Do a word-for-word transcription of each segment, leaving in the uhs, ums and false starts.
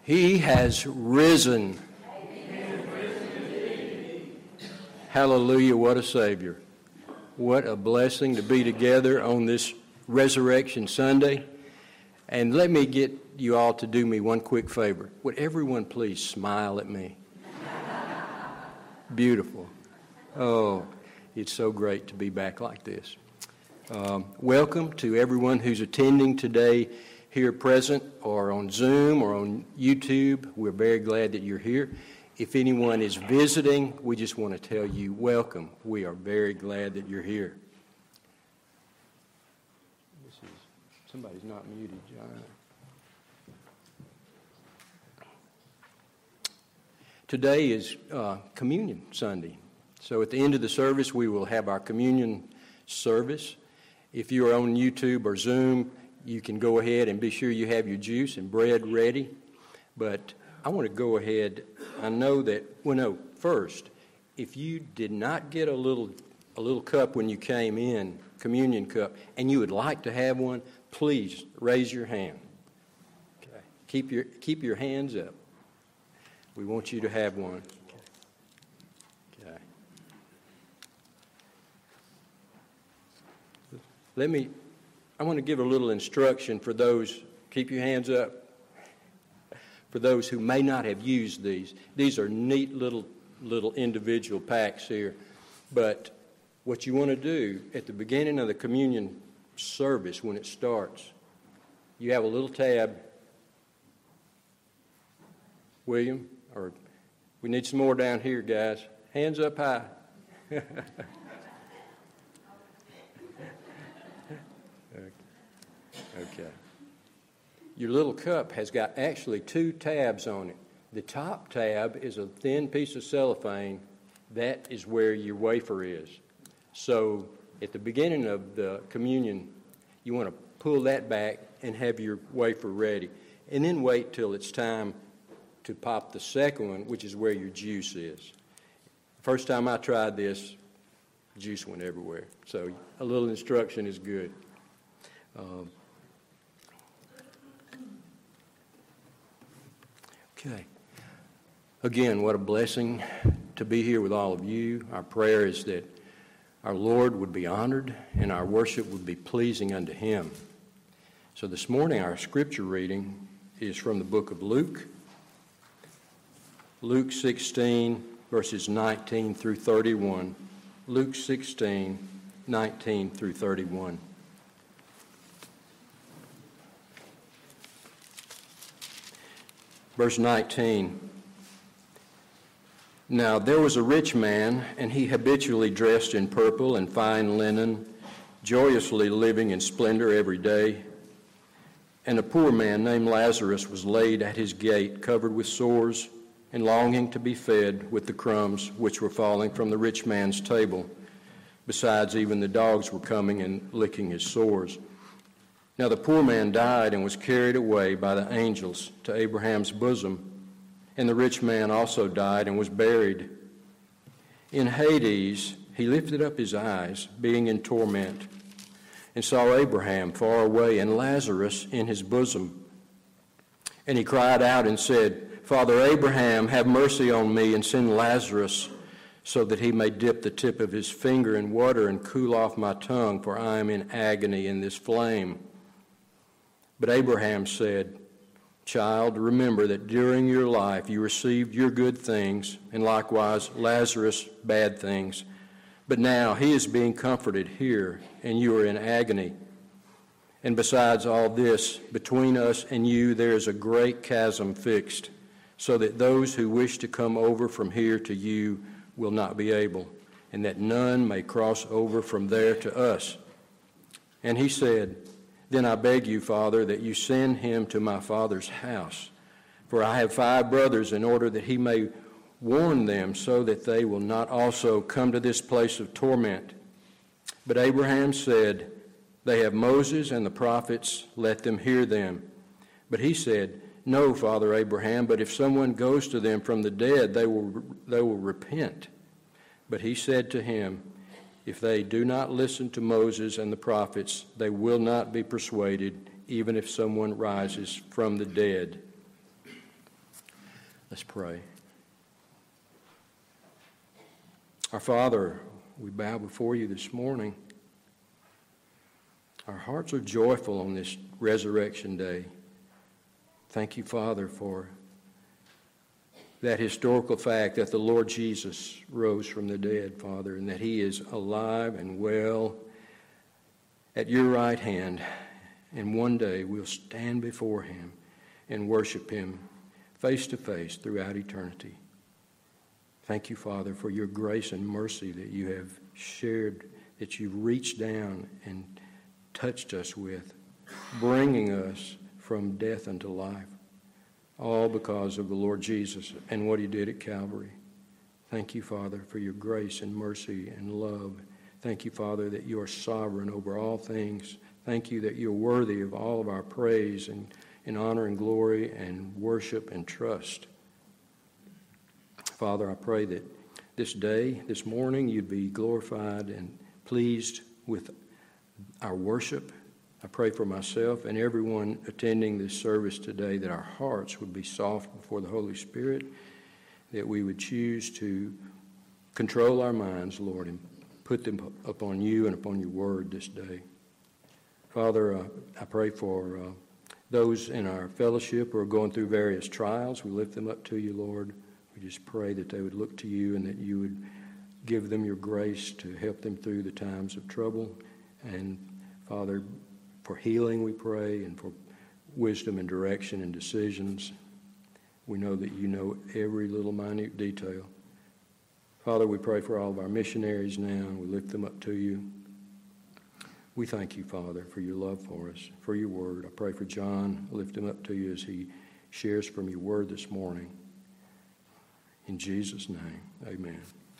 He has risen. Hallelujah, what a Savior. What a blessing to be together on this Resurrection Sunday. And let me get you all to do me one quick favor. Would everyone please smile at me? Beautiful. Oh, it's so great to be back like this. Um, welcome to everyone who's attending today here present or on Zoom or on YouTube. We're very glad that you're here. If anyone is visiting, we just want to tell you welcome. We are very glad that you're here. This is, somebody's not muted, John. Today is uh, Communion Sunday. So at the end of the service, we will have our communion service. If you are on YouTube or Zoom, you can go ahead and be sure you have your juice and bread ready. But I want to go ahead. I know that, well, no, first, if you did not get a little a little cup when you came in, communion cup, and you would like to have one, please raise your hand. Okay. Keep your keep your hands up. We want you to have one. Okay. Let me, I want to give a little instruction for those, keep your hands up, for those who may not have used these. These are neat little little individual packs here. But what you want to do at the beginning of the communion service when it starts, you have a little tab. William, or we need some more down here, guys. Hands up high. Okay. Your little cup has got actually two tabs on it. The top tab is a thin piece of cellophane. That is where your wafer is. So at the beginning of the communion, you want to pull that back and have your wafer ready. And then wait till it's time to pop the second one, which is where your juice is. First time I tried this, juice went everywhere. So a little instruction is good. Um, Okay. Again, what a blessing to be here with all of you. Our prayer is that our Lord would be honored and our worship would be pleasing unto Him. So this morning our scripture reading is from the book of Luke. Luke sixteen, verses nineteen through thirty-one. Luke sixteen, nineteen through thirty-one. Verse nineteen, Now there was a rich man, and he habitually dressed in purple and fine linen, joyously living in splendor every day. And a poor man named Lazarus was laid at his gate, covered with sores, and longing to be fed with the crumbs which were falling from the rich man's table. Besides, even the dogs were coming and licking his sores. Now the poor man died and was carried away by the angels to Abraham's bosom, and the rich man also died and was buried. In Hades he lifted up his eyes, being in torment, and saw Abraham far away and Lazarus in his bosom. And he cried out and said, Father Abraham, have mercy on me, and send Lazarus, so that he may dip the tip of his finger in water and cool off my tongue, for I am in agony in this flame. But Abraham said, Child, remember that during your life you received your good things, and likewise Lazarus bad things. But now he is being comforted here, and you are in agony. And besides all this, between us and you there is a great chasm fixed, so that those who wish to come over from here to you will not be able, and that none may cross over from there to us. And he said, Then I beg you, Father, that you send him to my father's house. For I have five brothers, in order that he may warn them, so that they will not also come to this place of torment. But Abraham said, They have Moses and the prophets, let them hear them. But he said, No, Father Abraham, but if someone goes to them from the dead, they will they will repent. But he said to him, If they do not listen to Moses and the prophets, they will not be persuaded, even if someone rises from the dead. Let's pray. Our Father, we bow before you this morning. Our hearts are joyful on this resurrection day. Thank you, Father, for that historical fact that the Lord Jesus rose from the dead, Father, and that he is alive and well at your right hand. And one day we'll stand before him and worship him face to face throughout eternity. Thank you, Father, for your grace and mercy that you have shared, that you've reached down and touched us with, bringing us from death unto life, all because of the Lord Jesus and what he did at Calvary. Thank you, Father, for your grace and mercy and love. Thank you, Father, that you are sovereign over all things. Thank you that you're worthy of all of our praise and, and honor and glory and worship and trust. Father, I pray that this day, this morning, you'd be glorified and pleased with our worship. I pray for myself and everyone attending this service today that our hearts would be soft before the Holy Spirit, that we would choose to control our minds, Lord, and put them upon you and upon your word this day. Father, uh, I pray for uh, those in our fellowship who are going through various trials. We lift them up to you, Lord. We just pray that they would look to you and that you would give them your grace to help them through the times of trouble. And, Father, for healing we pray, and for wisdom and direction and decisions. We know that you know every little minute detail. Father, we pray for all of our missionaries now, and we lift them up to you. We thank you, Father, for your love for us, for your word. I pray for John. I lift him up to you as he shares from your word this morning. In Jesus' name, amen.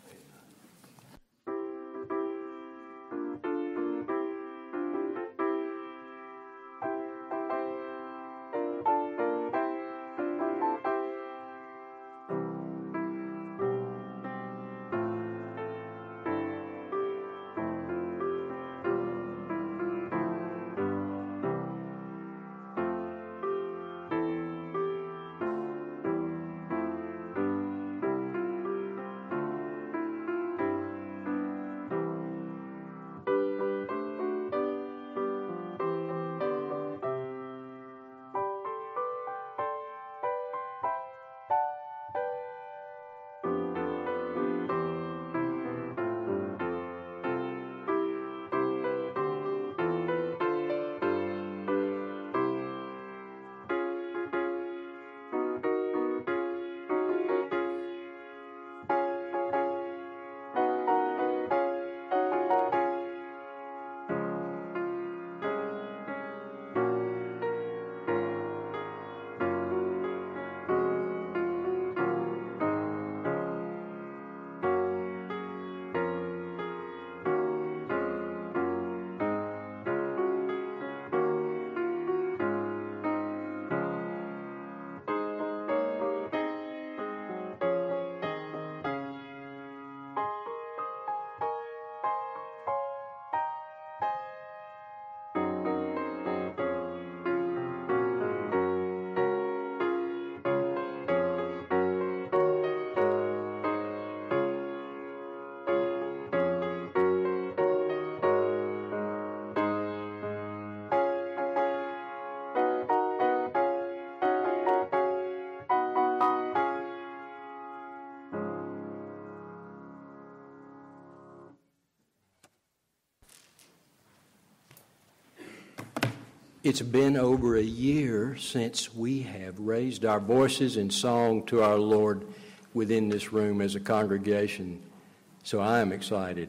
It's been over a year since we have raised our voices in song to our Lord within this room as a congregation, so I am excited.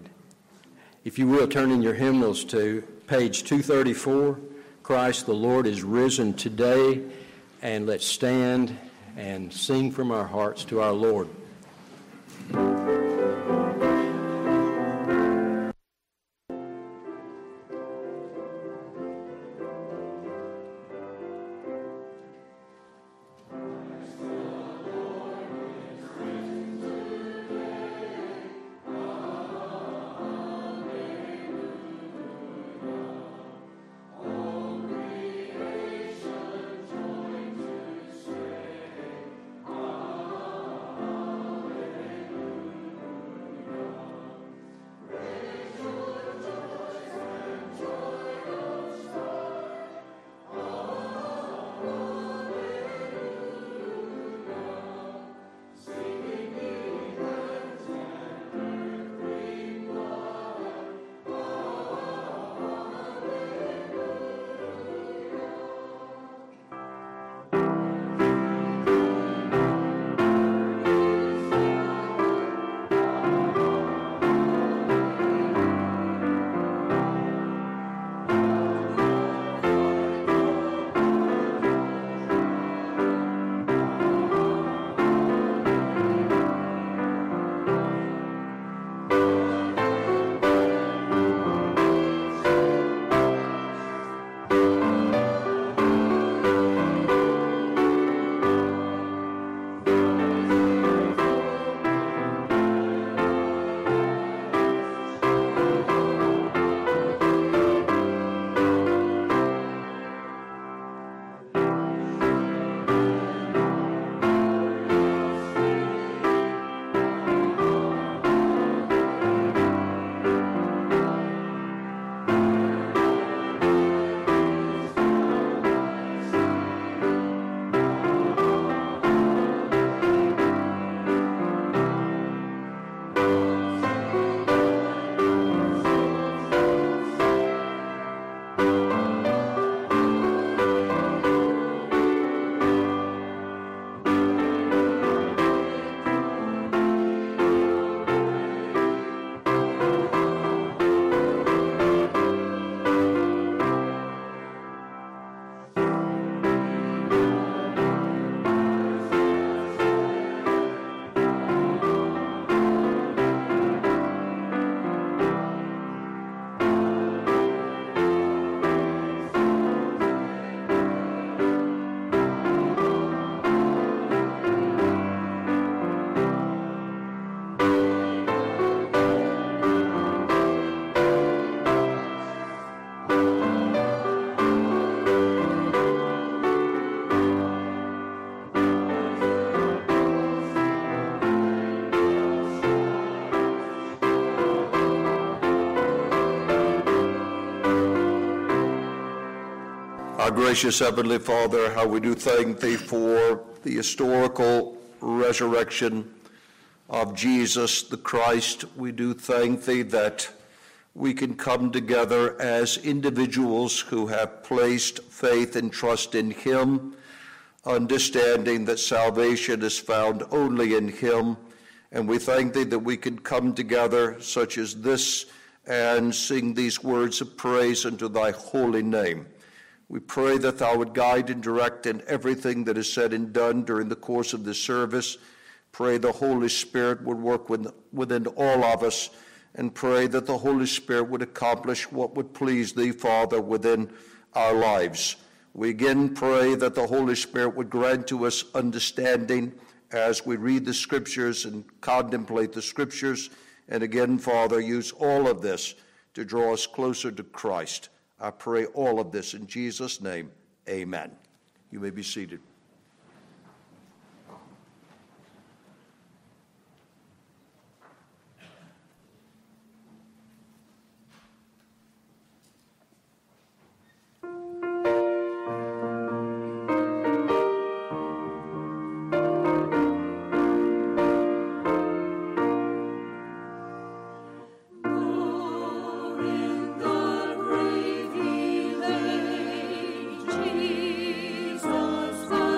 If you will, turn in your hymnals to page two thirty-four, Christ the Lord is risen today, and let's stand and sing from our hearts to our Lord. Creation joins to say, Our gracious Heavenly Father, how we do thank Thee for the historical resurrection of Jesus the Christ. We do thank Thee that we can come together as individuals who have placed faith and trust in Him, understanding that salvation is found only in Him. And we thank Thee that we can come together such as this and sing these words of praise unto Thy holy name. We pray that Thou would guide and direct in everything that is said and done during the course of this service. Pray the Holy Spirit would work within all of us, and pray that the Holy Spirit would accomplish what would please Thee, Father, within our lives. We again pray that the Holy Spirit would grant to us understanding as we read the Scriptures and contemplate the Scriptures. And again, Father, use all of this to draw us closer to Christ. I pray all of this in Jesus' name. Amen. You may be seated. Jesus.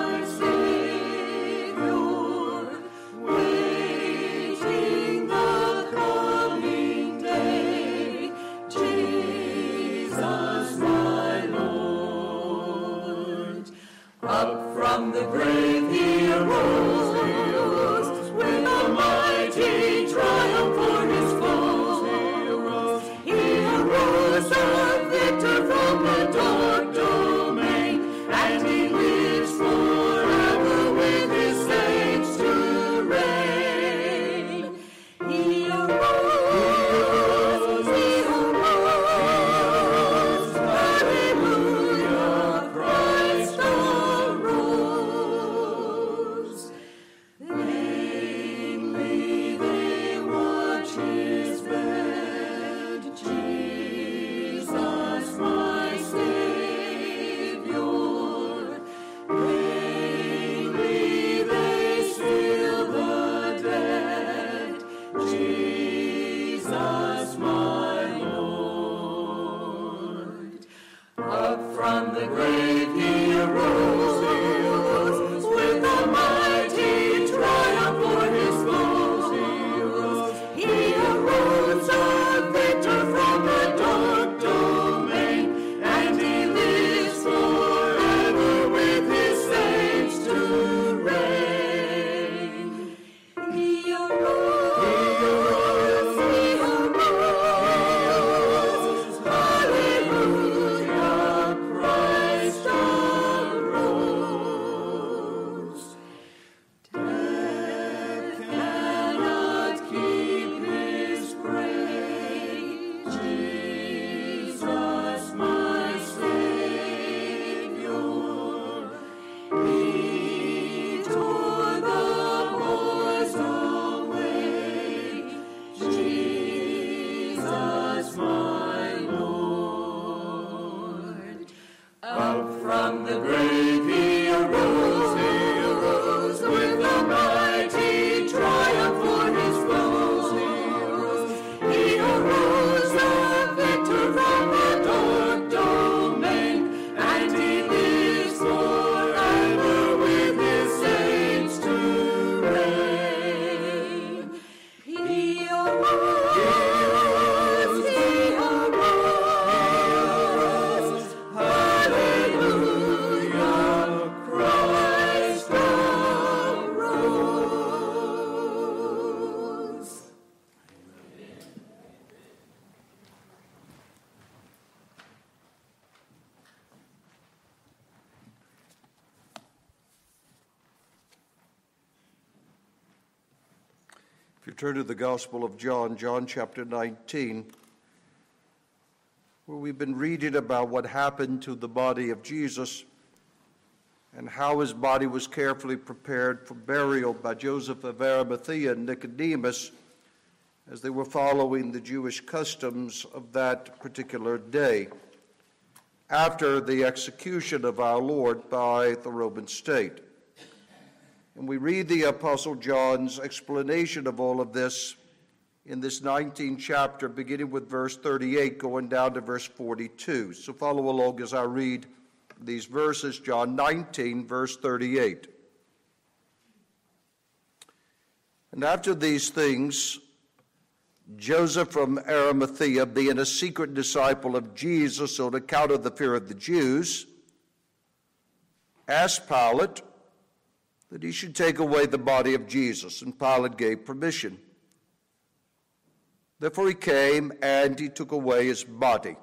If you turn to the Gospel of John, John chapter nineteen, where we've been reading about what happened to the body of Jesus and how his body was carefully prepared for burial by Joseph of Arimathea and Nicodemus as they were following the Jewish customs of that particular day after the execution of our Lord by the Roman state. And we read the Apostle John's explanation of all of this in this nineteenth chapter, beginning with verse thirty-eight, going down to verse forty-two. So follow along as I read these verses, John nineteen, verse thirty-eight. And after these things, Joseph from Arimathea, being a secret disciple of Jesus on account of the fear of the Jews, asked Pilate that he should take away the body of Jesus, and Pilate gave permission. Therefore he came and he took away his body.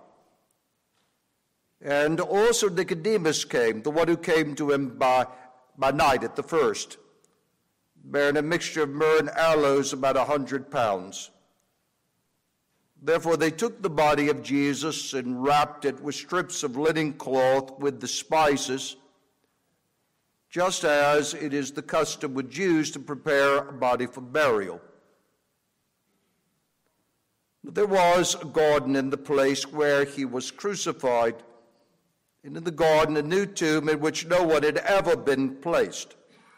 And also Nicodemus came, the one who came to him by, by night at the first, bearing a mixture of myrrh and aloes, about a hundred pounds. Therefore they took the body of Jesus and wrapped it with strips of linen cloth with the spices, just as it is the custom with Jews to prepare a body for burial. There was a garden in the place where he was crucified, and in the garden a new tomb in which no one had ever been placed.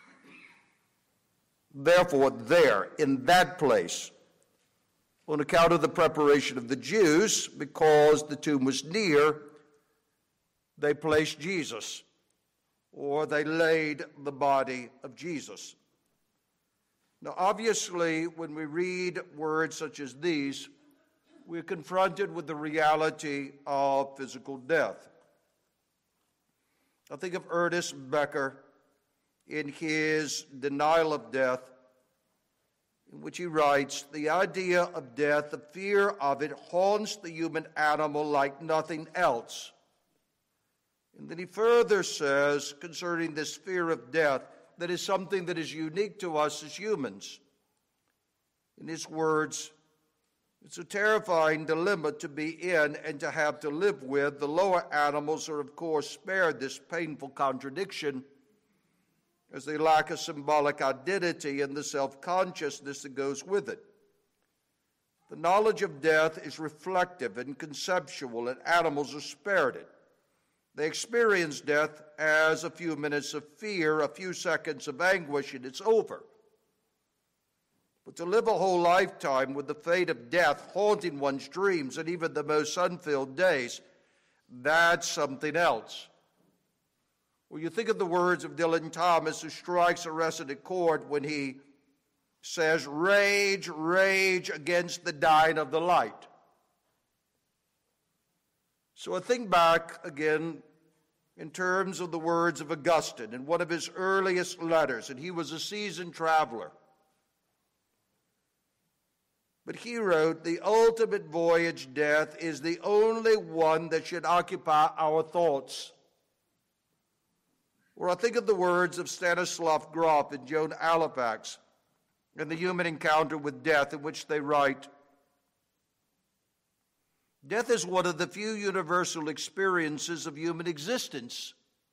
Therefore, there, in that place, on account of the preparation of the Jews, because the tomb was near, they placed Jesus, or they laid the body of Jesus. Now, obviously, when we read words such as these, we're confronted with the reality of physical death. I think of Ernest Becker in his Denial of Death, in which he writes, "The idea of death, the fear of it, haunts the human animal like nothing else." And then he further says concerning this fear of death, that is something that is unique to us as humans. In his words, "It's a terrifying dilemma to be in and to have to live with. The lower animals are, of course, spared this painful contradiction, as they lack a symbolic identity and the self-consciousness that goes with it. The knowledge of death is reflective and conceptual, and animals are spared it. They experience death as a few minutes of fear, a few seconds of anguish, and it's over. But to live a whole lifetime with the fate of death haunting one's dreams and even the most sun-filled days, that's something else." Well, you think of the words of Dylan Thomas, who strikes a resonant chord when he says, "Rage, rage against the dying of the light." So I think back again in terms of the words of Augustine in one of his earliest letters, and he was a seasoned traveler. But he wrote, "The ultimate voyage, death, is the only one that should occupy our thoughts." Or I think of the words of Stanislav Grof and Joan Halifax in The Human Encounter with Death, in which they write, "Death is one of the few universal experiences of human existence.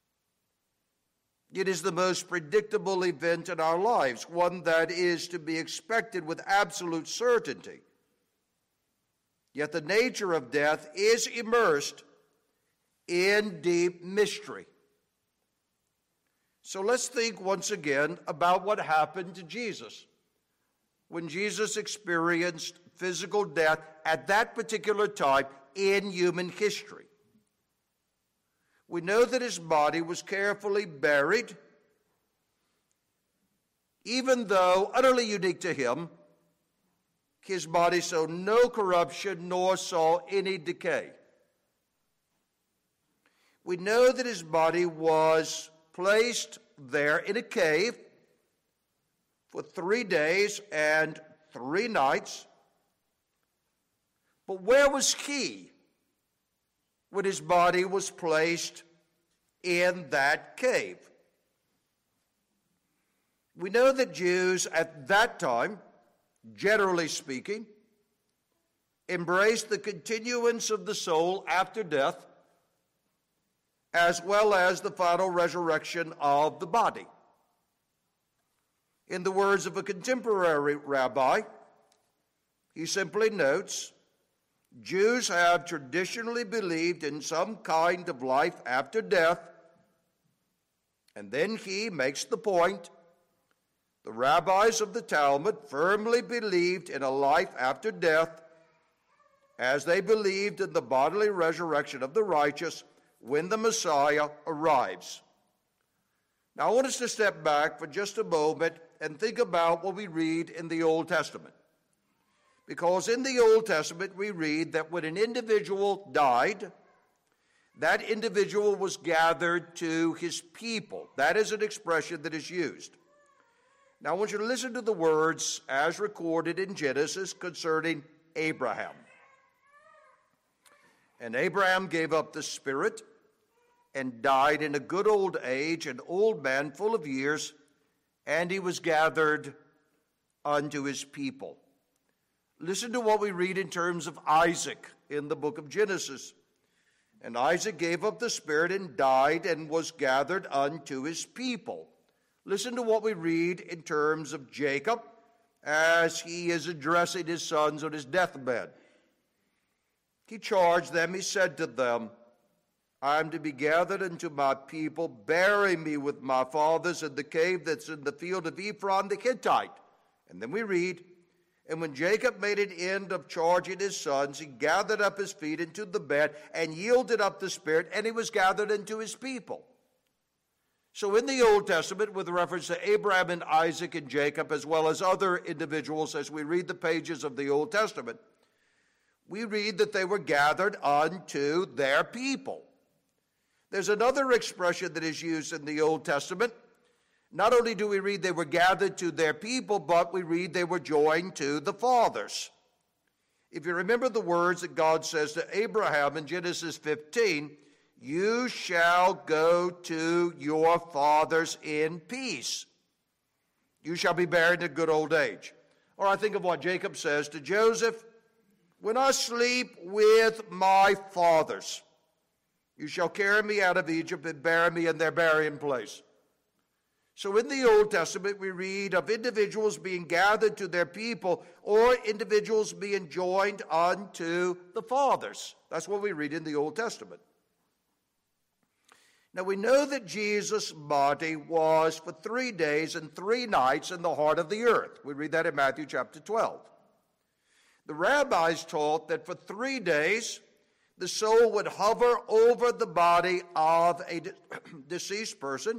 It is the most predictable event in our lives, one that is to be expected with absolute certainty. Yet the nature of death is immersed in deep mystery." So let's think once again about what happened to Jesus when Jesus experienced physical death at that particular time in human history. We know that his body was carefully buried, even though utterly unique to him, his body saw no corruption nor saw any decay. We know that his body was placed there in a cave for three days and three nights. But where was he when his body was placed in that cave? We know that Jews at that time generally speaking, embrace the continuance of the soul after death, as well as the final resurrection of the body. In the words of a contemporary rabbi, he simply notes, Jews have traditionally believed in some kind of life after death, and then he makes the point, the rabbis of the Talmud firmly believed in a life after death, as they believed in the bodily resurrection of the righteous when the Messiah arrives. Now, I want us to step back for just a moment and think about what we read in the Old Testament. Because in the Old Testament, we read that when an individual died, that individual was gathered to his people. That is an expression that is used. Now, I want you to listen to the words as recorded in Genesis concerning Abraham. And Abraham gave up the spirit and died in a good old age, an old man full of years, and he was gathered unto his people. Listen to what we read in terms of Isaac in the book of Genesis. And Isaac gave up the spirit and died and was gathered unto his people. Listen to what we read in terms of Jacob as he is addressing his sons on his deathbed. He charged them, he said to them, I am to be gathered unto my people, bury me with my fathers in the cave that's in the field of Ephron the Hittite. And then we read, and when Jacob made an end of charging his sons, he gathered up his feet into the bed and yielded up the spirit, and he was gathered into his people. So in the Old Testament, with reference to Abraham and Isaac and Jacob, as well as other individuals, as we read the pages of the Old Testament, we read that they were gathered unto their people. There's another expression that is used in the Old Testament. Not only do we read they were gathered to their people, but we read they were joined to the fathers. If you remember the words that God says to Abraham in Genesis fifteen, you shall go to your fathers in peace. You shall be buried in a good old age. Or I think of what Jacob says to Joseph, when I sleep with my fathers, you shall carry me out of Egypt and bury me in their burying place. So in the Old Testament, we read of individuals being gathered to their people or individuals being joined unto the fathers. That's what we read in the Old Testament. Now we know that Jesus' body was for three days and three nights in the heart of the earth. We read that in Matthew chapter twelve. The rabbis taught that for three days, the soul would hover over the body of a de- deceased person.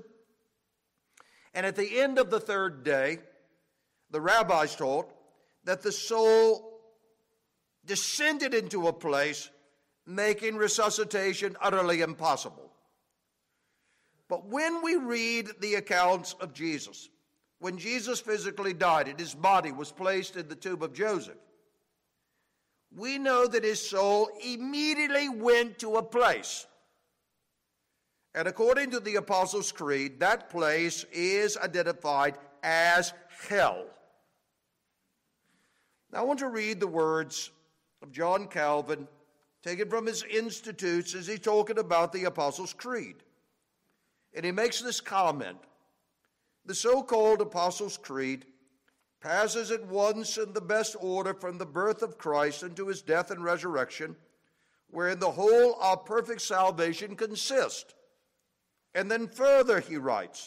And at the end of the third day, the rabbis taught that the soul descended into a place, making resuscitation utterly impossible. But when we read the accounts of Jesus, when Jesus physically died and his body was placed in the tomb of Joseph, we know that his soul immediately went to a place. And according to the Apostles' Creed, that place is identified as hell. Now I want to read the words of John Calvin, taken from his Institutes, as he's talking about the Apostles' Creed. And he makes this comment: the so-called Apostles' Creed passes at once in the best order from the birth of Christ into his death and resurrection, wherein the whole of perfect salvation consists. And then further he writes,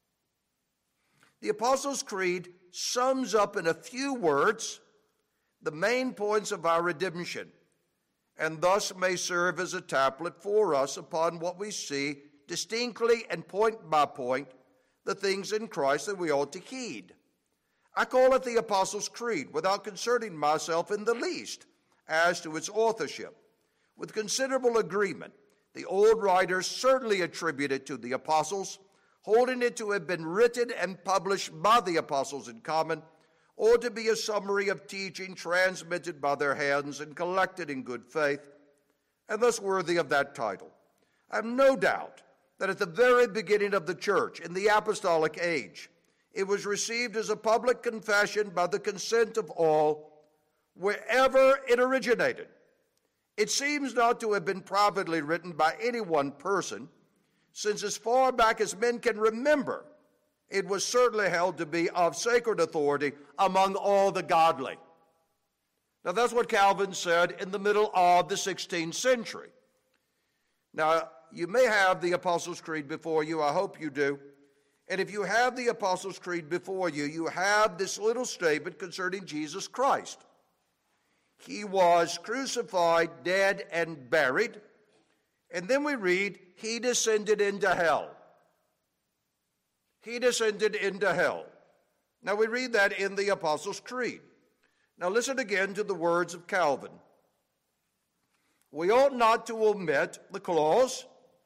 the Apostles' Creed sums up in a few words the main points of our redemption, and thus may serve as a tablet for us upon what we see distinctly and point by point the things in Christ that we ought to heed. I call it the Apostles' Creed without concerning myself in the least as to its authorship. With considerable agreement, the old writers certainly attribute it to the apostles, holding it to have been written and published by the apostles in common, or to be a summary of teaching transmitted by their hands and collected in good faith, and thus worthy of that title. I have no doubt that at the very beginning of the church, in the apostolic age, It was received as a public confession by the consent of all, wherever it originated. It seems not to have been privately written by any one person, since as far back as men can remember, it was certainly held to be of sacred authority among all the godly. Now that's what Calvin said in the middle of the sixteenth century. Now, you may have the Apostles' Creed before you. I hope you do. And if you have the Apostles' Creed before you, you have this little statement concerning Jesus Christ. He was crucified, dead, and buried. And then we read, he descended into hell. He descended into hell. Now we read that in the Apostles' Creed. Now listen again to the words of Calvin. We ought not to omit the clause,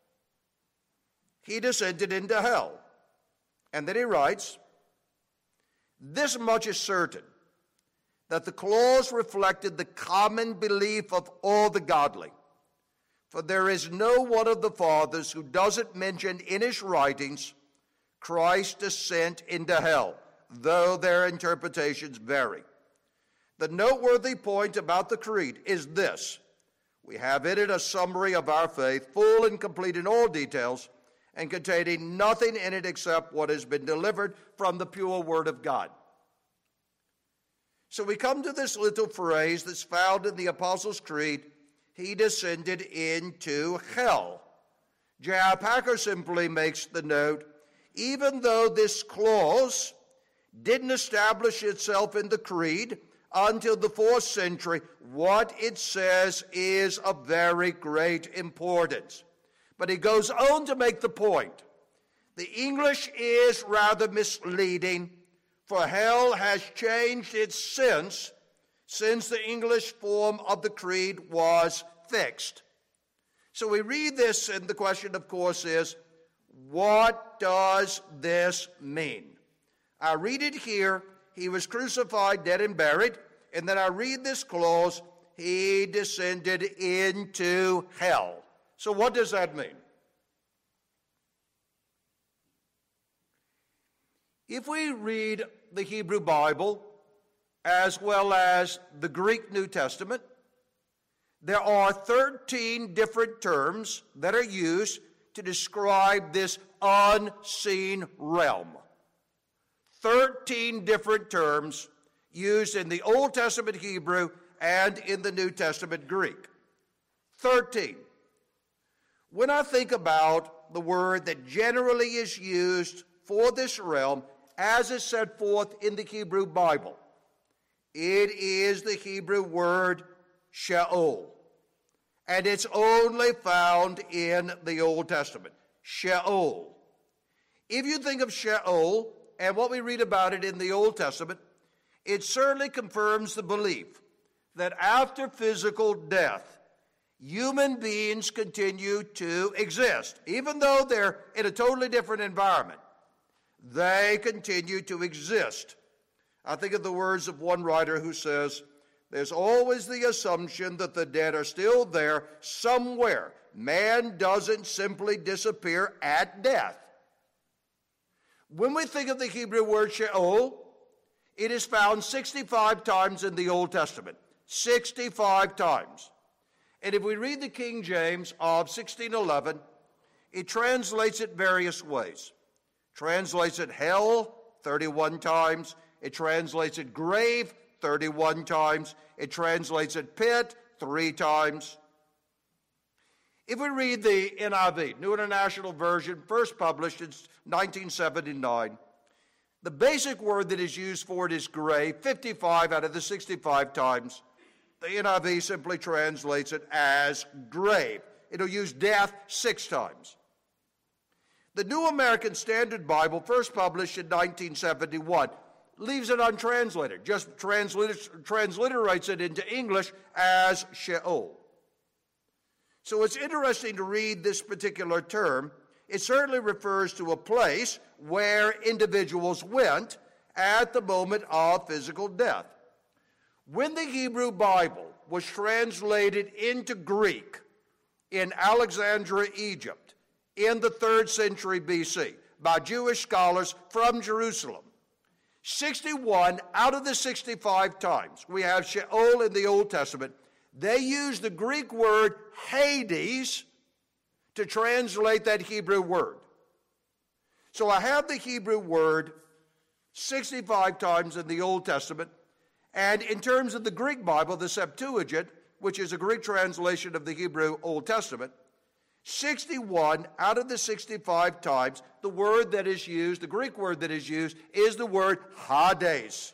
he descended into hell. And then he writes, this much is certain, that the clause reflected the common belief of all the godly. For there is no one of the fathers who doesn't mention in his writings Christ's descent into hell, though their interpretations vary. The noteworthy point about the Creed is this. We have in it a summary of our faith, full and complete in all details, and containing nothing in it except what has been delivered from the pure Word of God. So we come to this little phrase that's found in the Apostles' Creed, he descended into hell. J I Packer simply makes the note, even though this clause didn't establish itself in the Creed until the fourth century, what it says is of very great importance. But he goes on to make the point. The English is rather misleading, for hell has changed its sense since the English form of the Creed was fixed. So we read this, and the question, of course, is, what does this mean? I read it here, he was crucified, dead, and buried, and then I read this clause, he descended into hell. So what does that mean? If we read the Hebrew Bible as well as the Greek New Testament, there are thirteen different terms that are used to describe this unseen realm. thirteen different terms used in the Old Testament Hebrew and in the New Testament Greek. thirteen. When I think about the word that generally is used for this realm, as is set forth in the Hebrew Bible, it is the Hebrew word Sheol. And it's only found in the Old Testament. Sheol. If you think of Sheol and what we read about it in the Old Testament, it certainly confirms the belief that after physical death, human beings continue to exist. Even though they're in a totally different environment, they continue to exist. I think of the words of one writer who says, there's always the assumption that the dead are still there somewhere. Man doesn't simply disappear at death. When we think of the Hebrew word Sheol, it is found sixty-five times in the Old Testament. sixty-five times. And if we read the King James of sixteen eleven, it translates it various ways. Translates it hell thirty-one times. It translates it grave thirty-one times. It translates it pit three times. If we read the N I V, New International Version, first published in nineteen seventy-nine, the basic word that is used for it is grave, fifty-five out of the sixty-five times. The N I V simply translates it as grave. It'll use death six times. The New American Standard Bible, first published in nineteen seventy-one, leaves it untranslated, just translit- transliterates it into English as Sheol. So it's interesting to read this particular term. It certainly refers to a place where individuals went at the moment of physical death. When the Hebrew Bible was translated into Greek in Alexandria, Egypt, in the third century B C, by Jewish scholars from Jerusalem, sixty-one out of the sixty-five times we have Sheol in the Old Testament, they use the Greek word Hades to translate that Hebrew word. So I have the Hebrew word sixty-five times in the Old Testament, and in terms of the Greek Bible, the Septuagint, which is a Greek translation of the Hebrew Old Testament, sixty-one out of the sixty-five times, the word that is used, the Greek word that is used, is the word Hades.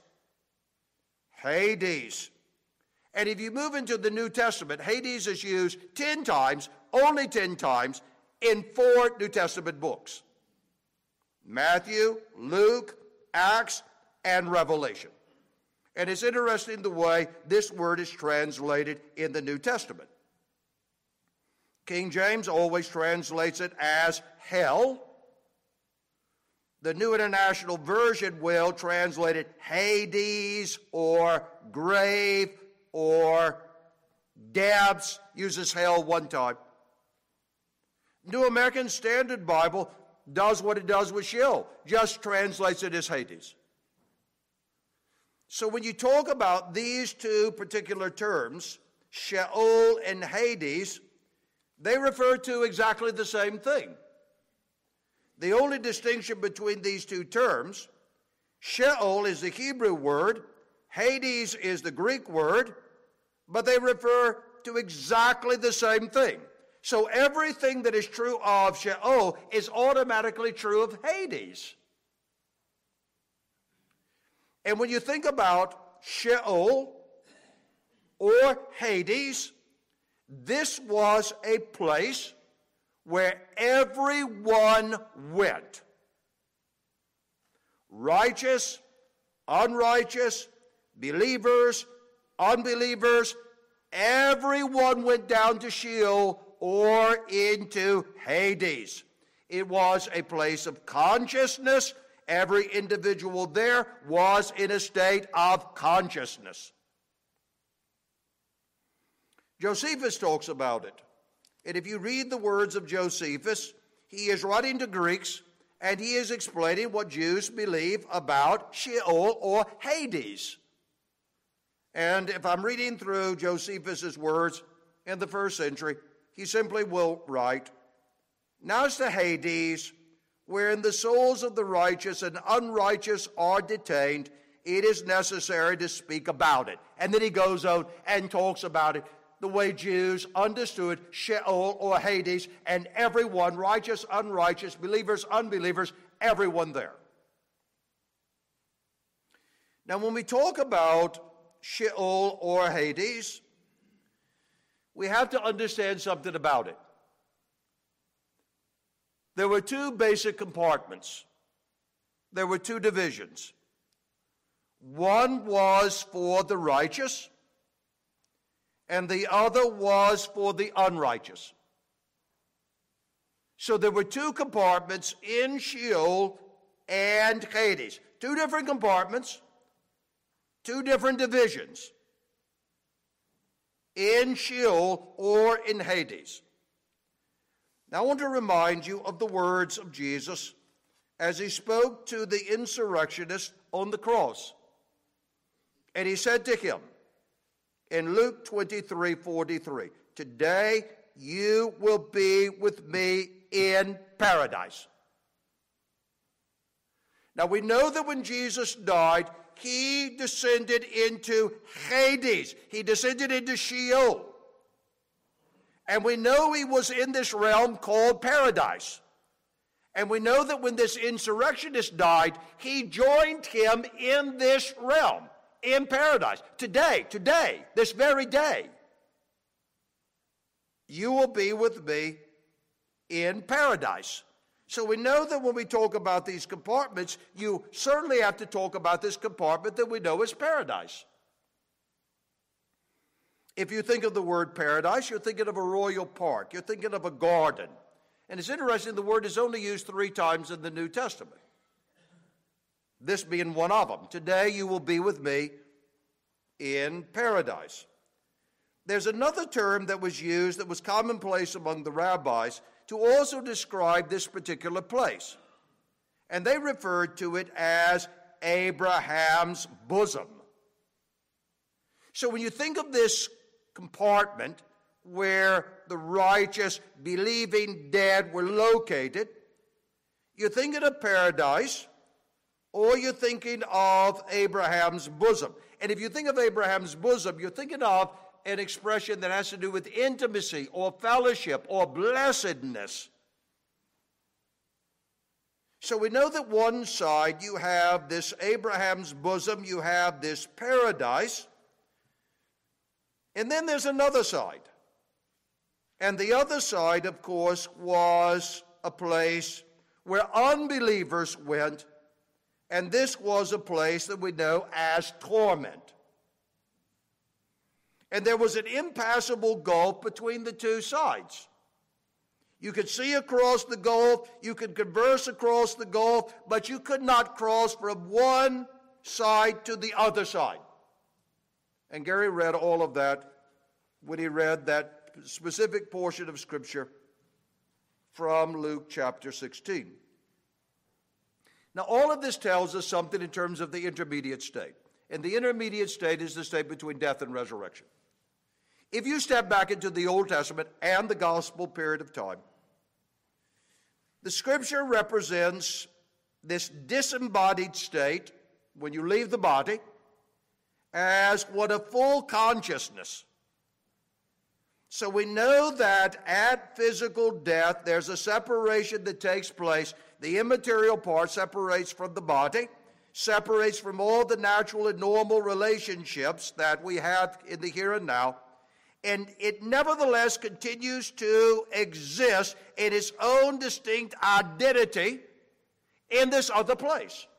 Hades. And if you move into the New Testament, Hades is used ten times, only ten times, in four New Testament books: Matthew, Luke, Acts, and Revelation. And it's interesting the way this word is translated in the New Testament. King James always translates it as hell. The New International Version will translate it Hades or grave or depths, uses hell one time. New American Standard Bible does what it does with Sheol, just translates it as Hades. So when you talk about these two particular terms, Sheol and Hades, they refer to exactly the same thing. The only distinction between these two terms, Sheol is the Hebrew word, Hades is the Greek word, but they refer to exactly the same thing. So everything that is true of Sheol is automatically true of Hades. And when you think about Sheol or Hades, this was a place where everyone went. Righteous, unrighteous, believers, unbelievers, everyone went down to Sheol or into Hades. It was a place of consciousness. Every individual there was in a state of consciousness. Josephus talks about it. And if you read the words of Josephus, he is writing to Greeks, and he is explaining what Jews believe about Sheol or Hades. And if I'm reading through Josephus's words in the first century, he simply will write, "Now as to Hades, wherein the souls of the righteous and unrighteous are detained, it is necessary to speak about it." And then he goes out and talks about it the way Jews understood Sheol or Hades, and everyone, righteous, unrighteous, believers, unbelievers, everyone there. Now, when we talk about Sheol or Hades, we have to understand something about it. There were two basic compartments. There were two divisions. One was for the righteous, and the other was for the unrighteous. So there were two compartments in Sheol and Hades. Two different compartments, two different divisions in Sheol or in Hades. Now I want to remind you of the words of Jesus as he spoke to the insurrectionist on the cross. And he said to him in Luke twenty-three forty-three, "Today you will be with me in paradise." Now we know that when Jesus died, he descended into Hades. He descended into Sheol. And we know he was in this realm called paradise. And we know that when this insurrectionist died, he joined him in this realm, in paradise. Today, today, this very day, you will be with me in paradise. So we know that when we talk about these compartments, you certainly have to talk about this compartment that we know as paradise. If you think of the word paradise, you're thinking of a royal park. You're thinking of a garden. And it's interesting, the word is only used three times in the New Testament, this being one of them. Today you will be with me in paradise. There's another term that was used that was commonplace among the rabbis to also describe this particular place. And they referred to it as Abraham's bosom. So when you think of this compartment where the righteous, believing dead were located, you're thinking of paradise, or you're thinking of Abraham's bosom. And if you think of Abraham's bosom, you're thinking of an expression that has to do with intimacy or fellowship or blessedness. So we know that one side you have this Abraham's bosom, you have this paradise, and then there's another side. And the other side, of course, was a place where unbelievers went, and this was a place that we know as torment. And there was an impassable gulf between the two sides. You could see across the gulf, you could converse across the gulf, but you could not cross from one side to the other side. And Gary read all of that when he read that specific portion of Scripture from Luke chapter sixteen. Now, all of this tells us something in terms of the intermediate state. And the intermediate state is the state between death and resurrection. If you step back into the Old Testament and the gospel period of time, the Scripture represents this disembodied state, when you leave the body, as what a full consciousness. So we know that at physical death, there's a separation that takes place. The immaterial part separates from the body, separates from all the natural and normal relationships that we have in the here and now, and it nevertheless continues to exist in its own distinct identity in this other place.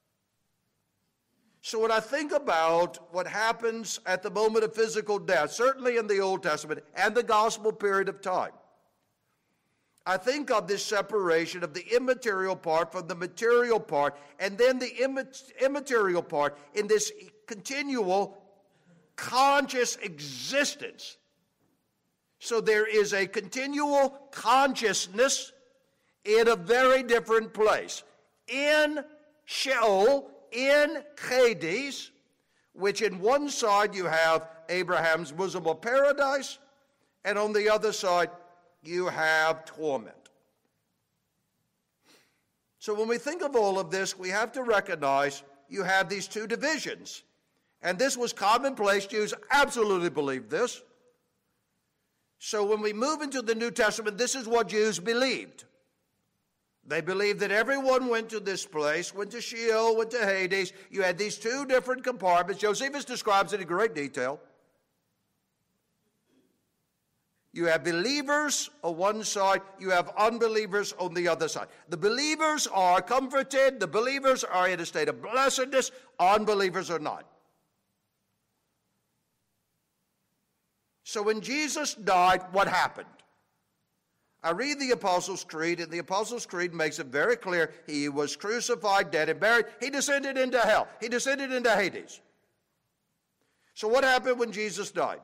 So when I think about what happens at the moment of physical death, certainly in the Old Testament and the gospel period of time, I think of this separation of the immaterial part from the material part, and then the immaterial part in this continual conscious existence. So there is a continual consciousness in a very different place. In Sheol, in Hades, which in one side you have Abraham's bosom of paradise, and on the other side you have torment. So when we think of all of this, we have to recognize you have these two divisions. And this was commonplace. Jews absolutely believed this. So when we move into the New Testament, this is what Jews believed. They believed that everyone went to this place, went to Sheol, went to Hades. You had these two different compartments. Josephus describes it in great detail. You have believers on one side, you have unbelievers on the other side. The believers are comforted, the believers are in a state of blessedness, unbelievers are not. So when Jesus died, what happened? I read the Apostles' Creed, and the Apostles' Creed makes it very clear. He was crucified, dead, and buried. He descended into hell. He descended into Hades. So what happened when Jesus died?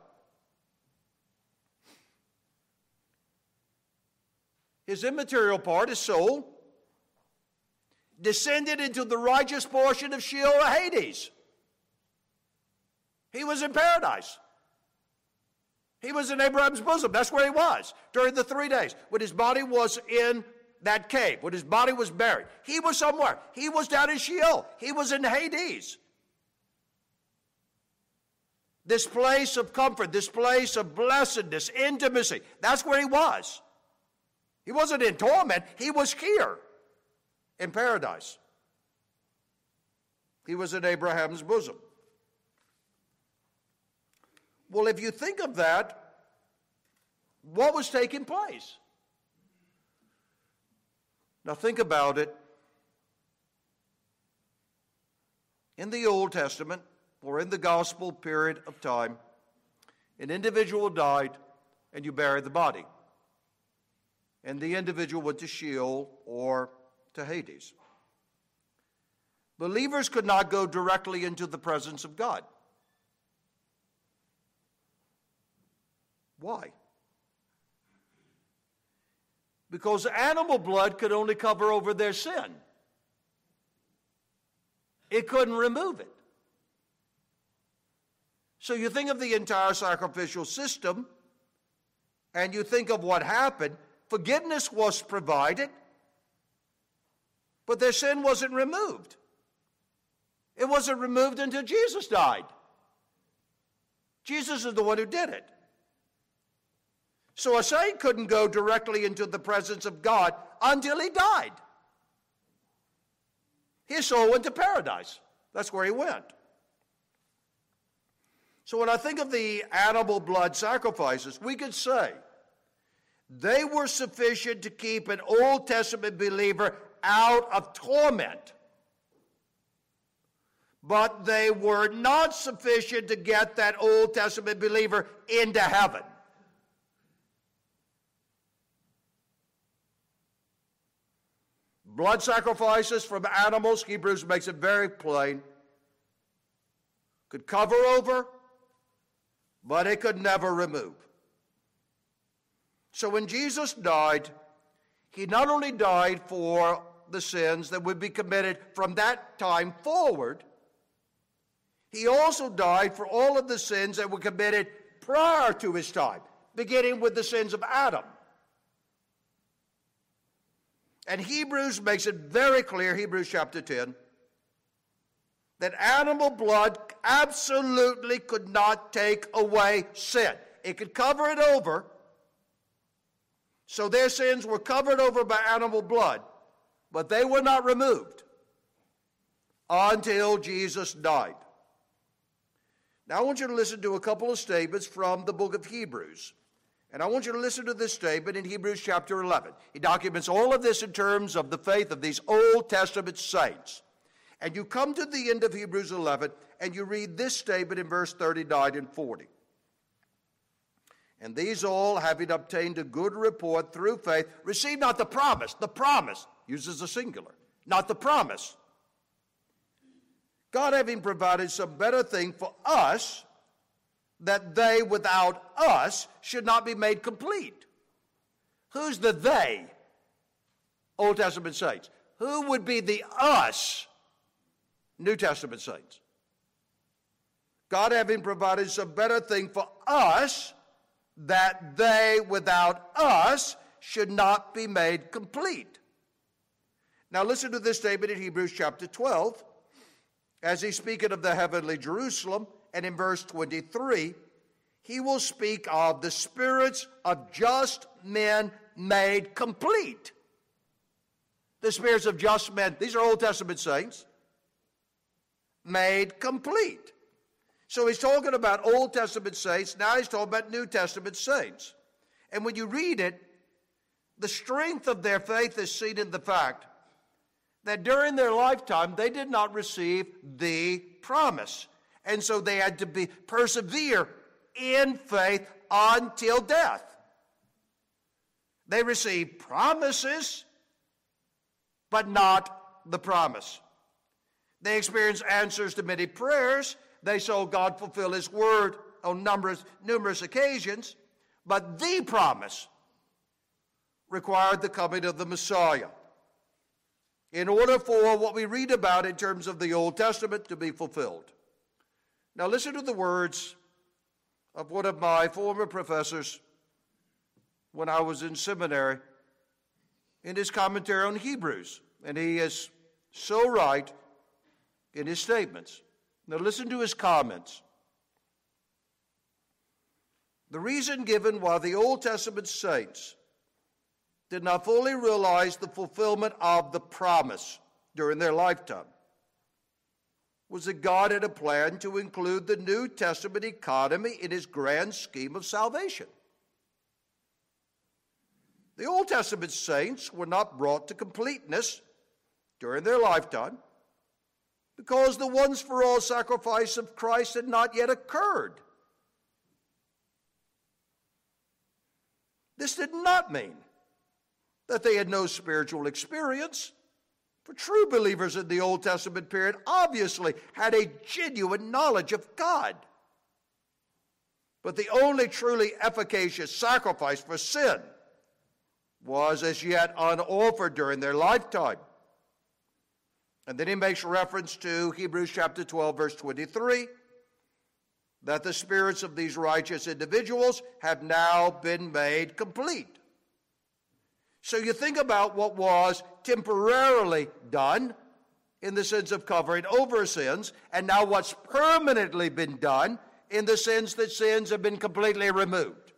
His immaterial part, his soul, descended into the righteous portion of Sheol or Hades. He was in paradise. He was in Abraham's bosom. That's where he was during the three days when his body was in that cave, when his body was buried. He was somewhere. He was down in Sheol. He was in Hades. This place of comfort, this place of blessedness, intimacy, that's where he was. He wasn't in torment. He was here in paradise. He was in Abraham's bosom. Well, if you think of that, what was taking place? Now think about it. In the Old Testament, or in the gospel period of time, an individual died and you buried the body. And the individual went to Sheol or to Hades. Believers could not go directly into the presence of God. Why? Because animal blood could only cover over their sin. It couldn't remove it. So you think of the entire sacrificial system, and you think of what happened. Forgiveness was provided, but their sin wasn't removed. It wasn't removed until Jesus died. Jesus is the one who did it. So a saint couldn't go directly into the presence of God until he died. His soul went to paradise. That's where he went. So when I think of the animal blood sacrifices, we could say they were sufficient to keep an Old Testament believer out of torment, but they were not sufficient to get that Old Testament believer into heaven. Blood sacrifices from animals, Hebrews makes it very plain, could cover over, but it could never remove. So when Jesus died, he not only died for the sins that would be committed from that time forward, he also died for all of the sins that were committed prior to his time, beginning with the sins of Adam. And Hebrews makes it very clear, Hebrews chapter ten, that animal blood absolutely could not take away sin. It could cover it over. So their sins were covered over by animal blood, but they were not removed until Jesus died. Now I want you to listen to a couple of statements from the book of Hebrews. And I want you to listen to this statement in Hebrews chapter eleven. He documents all of this in terms of the faith of these Old Testament saints. And you come to the end of Hebrews eleven, and you read this statement in verse thirty-nine and forty. And these all, having obtained a good report through faith, received not the promise. The promise uses the singular, not the promise. God having provided some better thing for us, that they without us should not be made complete. Who's the they? Old Testament saints. Who would be the us? New Testament saints. God having provided some better thing for us, that they without us should not be made complete. Now listen to this statement in Hebrews chapter twelve, as he's speaking of the heavenly Jerusalem, and in verse twenty-three, he will speak of the spirits of just men made complete. The spirits of just men, these are Old Testament saints, made complete. So he's talking about Old Testament saints, now he's talking about New Testament saints. And when you read it, the strength of their faith is seen in the fact that during their lifetime they did not receive the promise. And so they had to be persevere in faith until death. They received promises, but not the promise. They experienced answers to many prayers. They saw God fulfill his word on numerous, numerous occasions, but the promise required the coming of the Messiah in order for what we read about in terms of the Old Testament to be fulfilled. Now listen to the words of one of my former professors when I was in seminary in his commentary on Hebrews, and he is so right in his statements. Now listen to his comments. The reason given why the Old Testament saints did not fully realize the fulfillment of the promise during their lifetime was that God had a plan to include the New Testament economy in his grand scheme of salvation. The Old Testament saints were not brought to completeness during their lifetime because the once-for-all sacrifice of Christ had not yet occurred. This did not mean that they had no spiritual experience. For true believers in the Old Testament period obviously had a genuine knowledge of God. But the only truly efficacious sacrifice for sin was as yet unoffered during their lifetime. And then he makes reference to Hebrews chapter twelve, verse twenty-three, that the spirits of these righteous individuals have now been made complete. So you think about what was temporarily done in the sense of covering over sins, and now what's permanently been done in the sense that sins have been completely removed.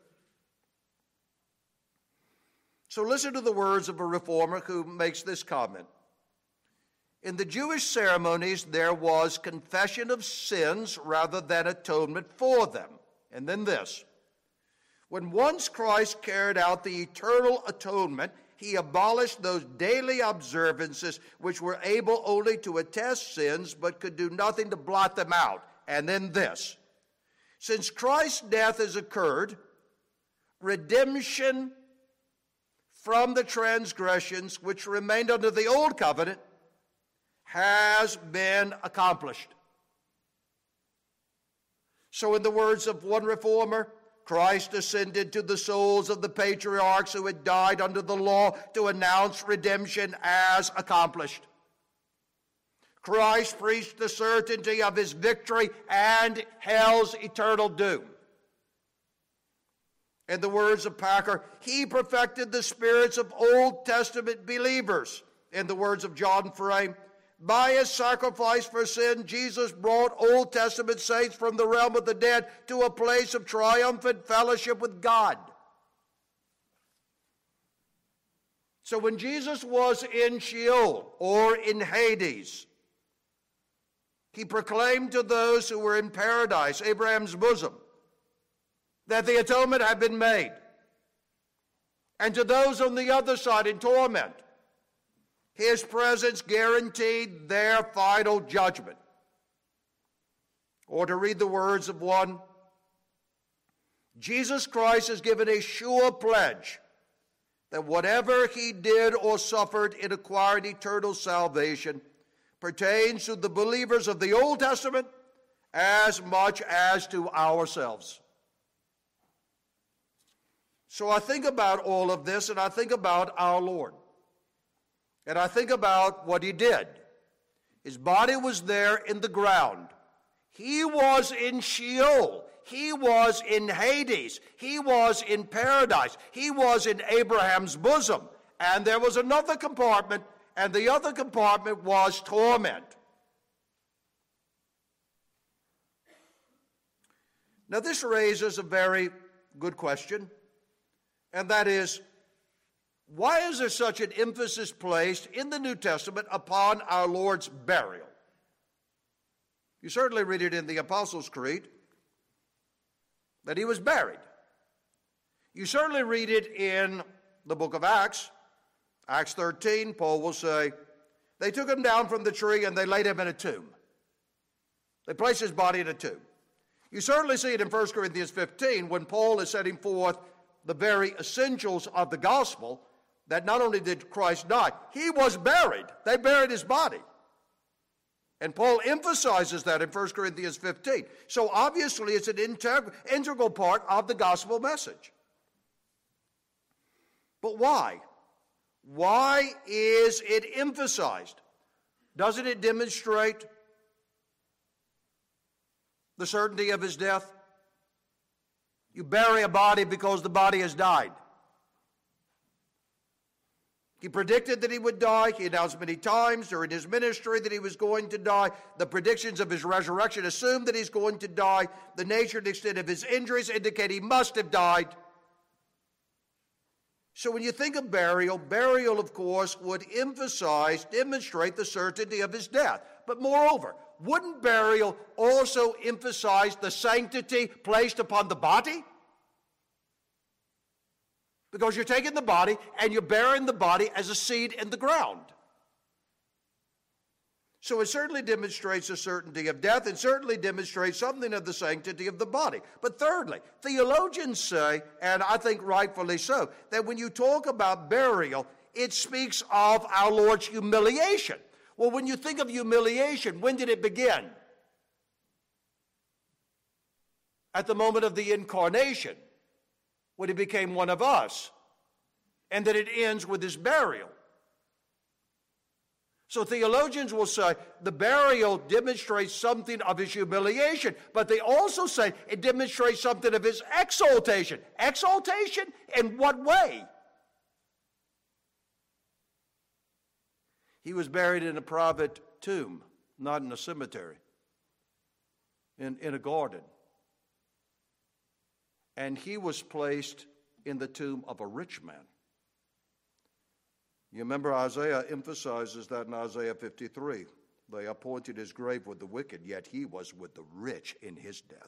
So listen to the words of a reformer who makes this comment. In the Jewish ceremonies, there was confession of sins rather than atonement for them. And then this. When once Christ carried out the eternal atonement, he abolished those daily observances which were able only to attest sins but could do nothing to blot them out. And then this. Since Christ's death has occurred, redemption from the transgressions which remained under the old covenant has been accomplished. So in the words of one reformer, Christ ascended to the souls of the patriarchs who had died under the law to announce redemption as accomplished. Christ preached the certainty of his victory and hell's eternal doom. In the words of Packer, he perfected the spirits of Old Testament believers. In the words of John Frame, by his sacrifice for sin, Jesus brought Old Testament saints from the realm of the dead to a place of triumphant fellowship with God. So when Jesus was in Sheol, or in Hades, he proclaimed to those who were in paradise, Abraham's bosom, that the atonement had been made. And to those on the other side in torment, his presence guaranteed their final judgment. Or to read the words of one, Jesus Christ has given a sure pledge that whatever he did or suffered in acquiring eternal salvation pertains to the believers of the Old Testament as much as to ourselves. So I think about all of this, and I think about our Lord. And I think about what he did. His body was there in the ground. He was in Sheol. He was in Hades. He was in paradise. He was in Abraham's bosom. And there was another compartment, and the other compartment was torment. Now this raises a very good question, and that is, why is there such an emphasis placed in the New Testament upon our Lord's burial? You certainly read it in the Apostles' Creed that he was buried. You certainly read it in the book of Acts. Acts thirteen, Paul will say, they took him down from the tree and they laid him in a tomb. They placed his body in a tomb. You certainly see it in First Corinthians fifteen when Paul is setting forth the very essentials of the gospel, that not only did Christ die, he was buried. They buried his body. And Paul emphasizes that in First Corinthians fifteen. So obviously it's an integ- integral part of the gospel message. But why? Why is it emphasized? Doesn't it demonstrate the certainty of his death? You bury a body because the body has died. He predicted that he would die. He announced many times during his ministry that he was going to die. The predictions of his resurrection assume that he's going to die. The nature and extent of his injuries indicate he must have died. So when you think of burial, burial, of course, would emphasize, demonstrate the certainty of his death. But moreover, wouldn't burial also emphasize the sanctity placed upon the body? Because you're taking the body and you're burying the body as a seed in the ground. So it certainly demonstrates the certainty of death. It certainly demonstrates something of the sanctity of the body. But thirdly, theologians say, and I think rightfully so, that when you talk about burial, it speaks of our Lord's humiliation. Well, when you think of humiliation, when did it begin? At the moment of the incarnation, when he became one of us, and that it ends with his burial. So theologians will say the burial demonstrates something of his humiliation, but they also say it demonstrates something of his exaltation. Exaltation? In what way? He was buried in a private tomb, not in a cemetery, in, in a garden. And he was placed in the tomb of a rich man. You remember Isaiah emphasizes that in Isaiah fifty-three. They appointed his grave with the wicked, yet he was with the rich in his death.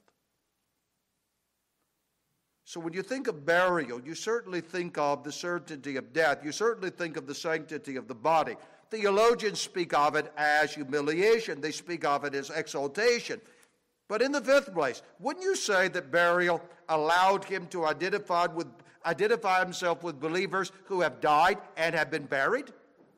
So when you think of burial, you certainly think of the certainty of death. You certainly think of the sanctity of the body. Theologians speak of it as humiliation. They speak of it as exaltation. But in the fifth place, wouldn't you say that burial allowed him to identify with identify himself with believers who have died and have been buried?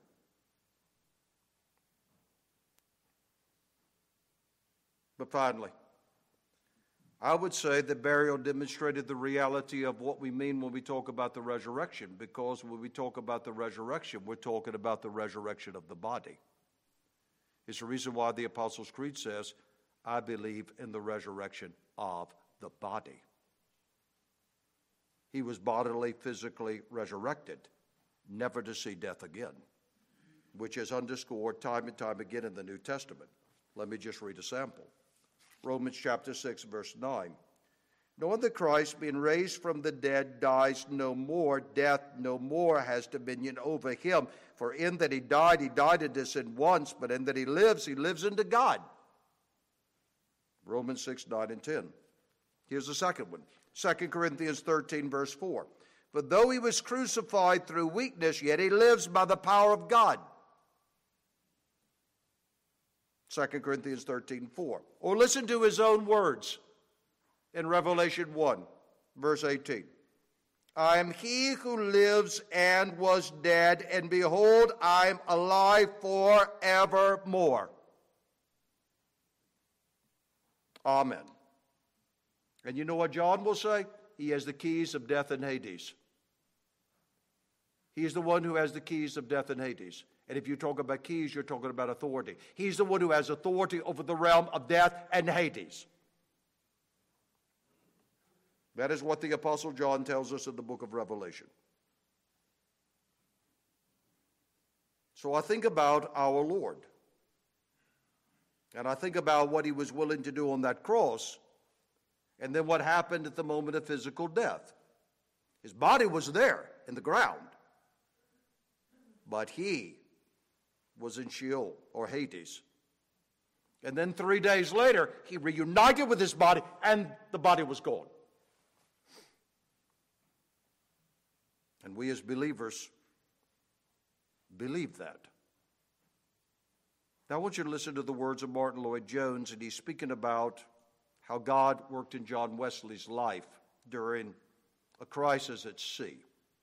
But finally, I would say that burial demonstrated the reality of what we mean when we talk about the resurrection, because when we talk about the resurrection, we're talking about the resurrection of the body. It's the reason why the Apostles' Creed says, I believe in the resurrection of the body. He was bodily, physically resurrected, never to see death again, which is underscored time and time again in the New Testament. Let me just read a sample. Romans chapter six, verse nine. Knowing that Christ, being raised from the dead, dies no more, death no more has dominion over him. For in that he died, he died into sin once, but in that he lives, he lives into God. Romans six, nine, and ten. Here's the second one. Second Corinthians thirteen, verse four. For though he was crucified through weakness, yet he lives by the power of God. Second Corinthians thirteen, four. Or listen to his own words in Revelation one, verse eighteen. I am he who lives and was dead, and behold, I am alive forevermore. Amen. And you know what John will say? He has the keys of death and Hades. He is the one who has the keys of death and Hades. And if you talk about keys, you're talking about authority. He's the one who has authority over the realm of death and Hades. That is what the Apostle John tells us in the book of Revelation. So I think about our Lord. And I think about what he was willing to do on that cross, and then what happened at the moment of physical death. His body was there in the ground, but he was in Sheol, or Hades. And then three days later, he reunited with his body, and the body was gone. And we as believers believe that. Now I want you to listen to the words of Martin Lloyd-Jones, and he's speaking about how God worked in John Wesley's life during a crisis at sea.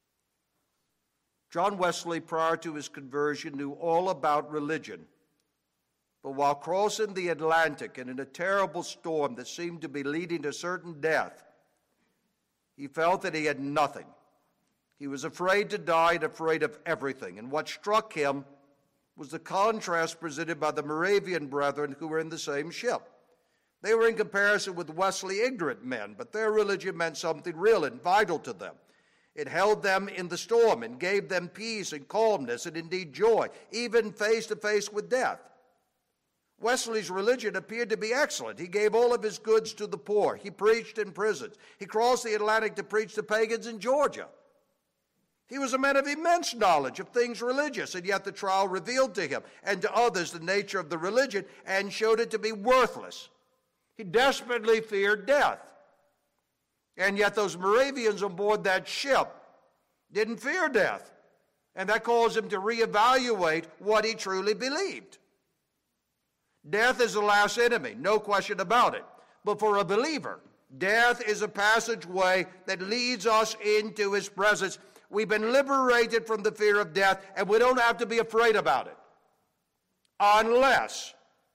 John Wesley, prior to his conversion, knew all about religion. But while crossing the Atlantic and in a terrible storm that seemed to be leading to certain death, he felt that he had nothing. He was afraid to die and afraid of everything. And what struck him was the contrast presented by the Moravian brethren who were in the same ship. They were in comparison with Wesley ignorant men, but their religion meant something real and vital to them. It held them in the storm and gave them peace and calmness and indeed joy, even face to face with death. Wesley's religion appeared to be excellent. He gave all of his goods to the poor. He preached in prisons. He crossed the Atlantic to preach to pagans in Georgia. He was a man of immense knowledge of things religious, and yet the trial revealed to him and to others the nature of the religion and showed it to be worthless. He desperately feared death. And yet those Moravians on board that ship didn't fear death. And that caused him to reevaluate what he truly believed. Death is the last enemy, no question about it. But for a believer, death is a passageway that leads us into his presence. We've been liberated from the fear of death, and we don't have to be afraid about it. Unless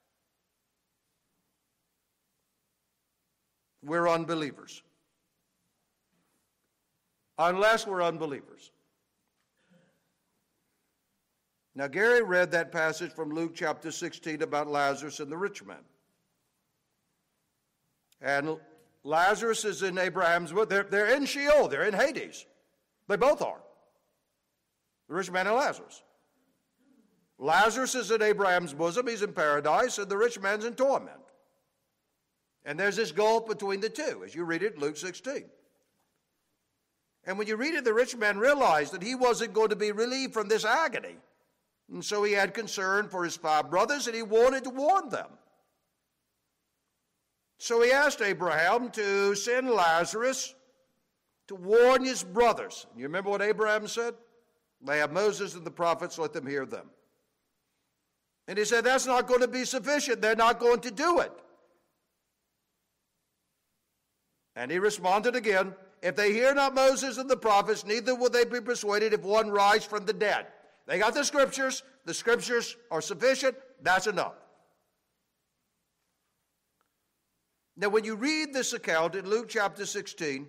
we're unbelievers. Unless we're unbelievers. Now, Gary read that passage from Luke chapter sixteen about Lazarus and the rich man. And Lazarus is in Abraham's bosom. They're, they're in Sheol. They're in Hades. They both are. The rich man and Lazarus. Lazarus is in Abraham's bosom. He's in paradise. And the rich man's in torment. And there's this gulf between the two, as you read it in Luke sixteen. And when you read it, the rich man realized that he wasn't going to be relieved from this agony. And so he had concern for his five brothers, and he wanted to warn them. So he asked Abraham to send Lazarus to warn his brothers. You remember what Abraham said? They have Moses and the prophets, let them hear them. And he said, that's not going to be sufficient. They're not going to do it. And he responded again, if they hear not Moses and the prophets, neither will they be persuaded if one rise from the dead. They got the scriptures. The scriptures are sufficient. That's enough. Now, when you read this account in Luke chapter sixteen,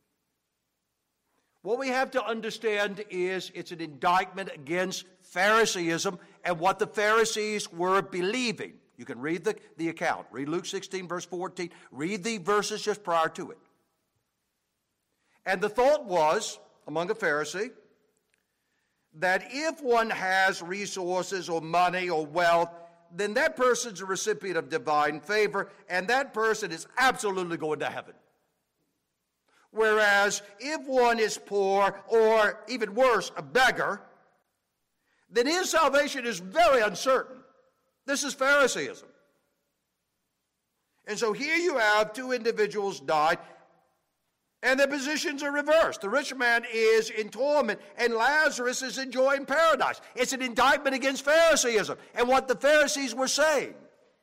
what we have to understand is it's an indictment against Phariseeism and what the Pharisees were believing. You can read the, the account. Read Luke sixteen, verse fourteen. Read the verses just prior to it. And the thought was, among a Pharisee, that if one has resources or money or wealth, then that person's a recipient of divine favor, and that person is absolutely going to heaven. Whereas if one is poor, or even worse, a beggar, then his salvation is very uncertain. This is Phariseeism. And so here you have two individuals died, and their positions are reversed. The rich man is in torment, and Lazarus is enjoying paradise. It's an indictment against Phariseeism and what the Pharisees were saying.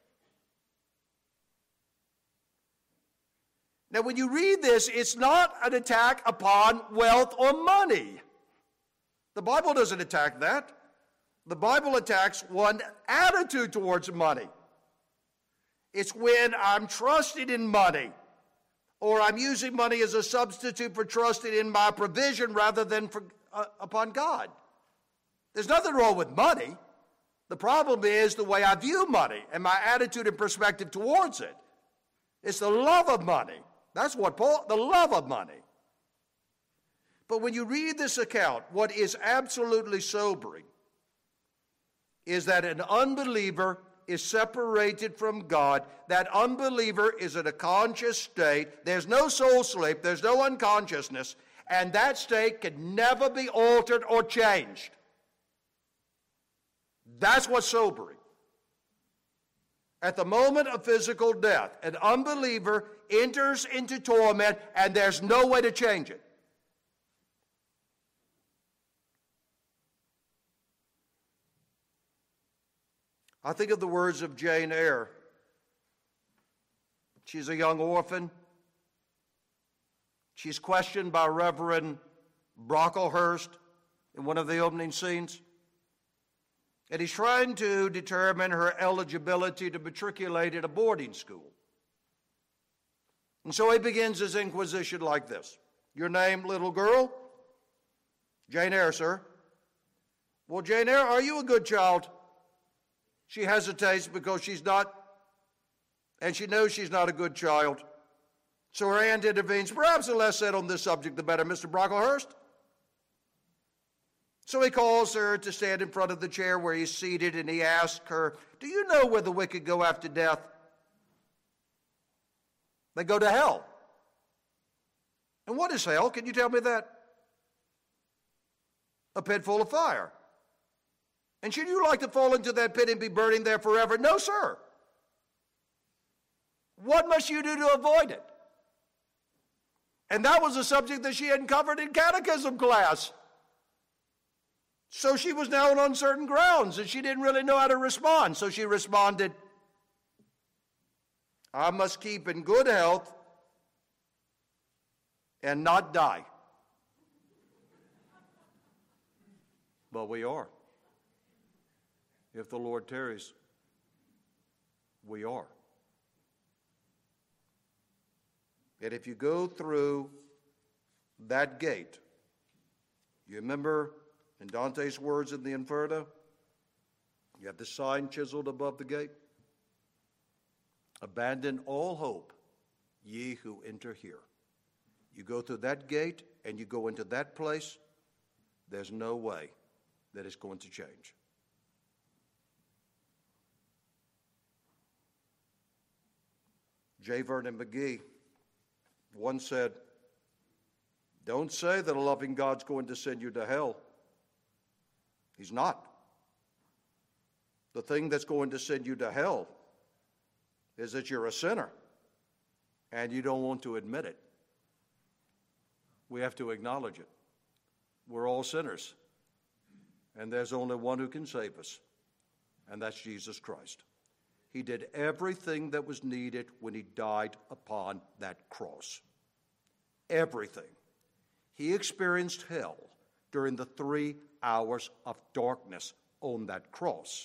Now, when you read this, it's not an attack upon wealth or money. The Bible doesn't attack that. The Bible attacks one's attitude towards money. It's when I'm trusting in money, or I'm using money as a substitute for trusting in my provision rather than for, uh, upon God. There's nothing wrong with money. The problem is the way I view money and my attitude and perspective towards it. It's the love of money. That's what Paul, the love of money. But when you read this account, what is absolutely sobering is that an unbeliever is separated from God. That unbeliever is in a conscious state. There's no soul sleep. There's no unconsciousness. And that state can never be altered or changed. That's what's sobering. At the moment of physical death, an unbeliever enters into torment, and there's no way to change it. I think of the words of Jane Eyre. She's a young orphan. She's questioned by Reverend Brocklehurst in one of the opening scenes. And he's trying to determine her eligibility to matriculate at a boarding school. And so he begins his inquisition like this. Your name, little girl? Jane Eyre, sir. Well, Jane Eyre, are you a good child? She hesitates because she's not, and she knows she's not a good child. So her aunt intervenes. Perhaps the less said on this subject, the better, Mister Brocklehurst. So he calls her to stand in front of the chair where he's seated, and he asks her, do you know where the wicked go after death? They go to hell. And what is hell? Can you tell me that? A pit full of fire. And should you like to fall into that pit and be burning there forever? No, sir. What must you do to avoid it? And that was a subject that she hadn't covered in catechism class. So she was now on uncertain grounds, and she didn't really know how to respond. So she responded, I must keep in good health and not die. But we are. If the Lord tarries, we are. And if you go through that gate, you remember in Dante's words in the Inferno, You have the sign chiseled above the gate. Abandon all hope, ye who enter here. You go through that gate and you go into that place, there's no way that it's going to change. J. Vernon McGee once said, don't say that a loving God's going to send you to hell. He's not. The thing that's going to send you to hell is that you're a sinner and you don't want to admit it. We have to acknowledge it. We're all sinners, and there's only one who can save us, and that's Jesus Christ. He did everything that was needed when he died upon that cross. Everything. He experienced hell during the three hours of darkness on that cross.